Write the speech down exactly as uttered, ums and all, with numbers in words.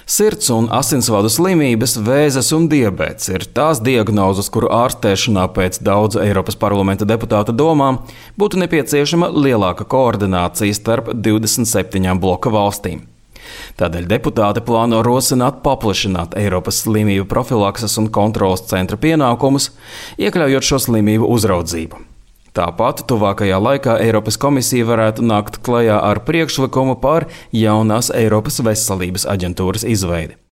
Sirds un asinsvadu slimības, vēzes un diabēts ir tās diagnozes, kuru ārstēšanā pēc daudzu Eiropas parlamenta deputātu domām būtu nepieciešama lielāka koordinācija starp divdesmit septiņām bloka valstīm. Tādēļ deputāti plāno rosināt paplašināt Eiropas slimību profilakses un kontroles centra pienākumus, iekļaujot šo slimību uzraudzību. Tāpat tuvākajā laikā Eiropas komisija varētu nākt klajā ar priekšlikumu par jaunās Eiropas veselības aģentūras izveidi.